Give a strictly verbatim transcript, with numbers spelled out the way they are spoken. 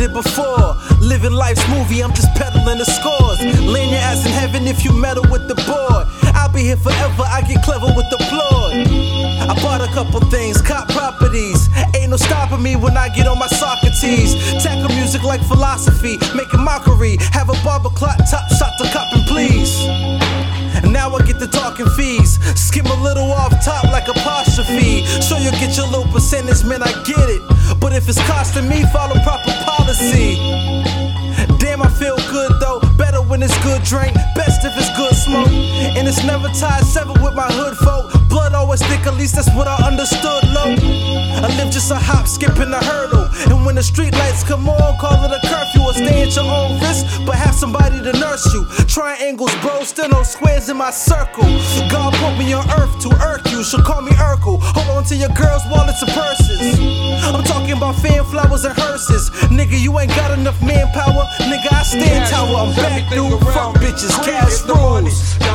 it before. Living life's movie, I'm just peddling the scores. Laying your ass in heaven if you meddle with the board. I'll be here forever, I get clever with the plot. I bought a couple things, cop properties. Ain't no stopping me when I get on my Socrates. Tackle music like philosophy, making mockery. Have a barber clock, top shot to copping, please. And now I get the talking fees. Skim a little off top like apostrophe. Sure you'll get your little percentage, man, I get it. But if it's costing me, follow proper policy. Damn, I feel good though. Better when it's good drink, best if it's good smoke. And it's never tied severed with my hood folk. Blood always thick, at least that's what I understood, low. I live just a hop, skipping a hurdle. And when the street lights come on, call it a curfew or stay at your own risk, but have somebody to nurse you. Triangles, bro, still no squares in my circle. God put me on earth to irk you, she'll call me Urkel. Hold on to your girls' wallets and purses. I'm talking about fan flowers and hearses. Nigga, you ain't got enough manpower. Nigga, I stand tower, I'm back, dude. Fuck bitches, cash rules.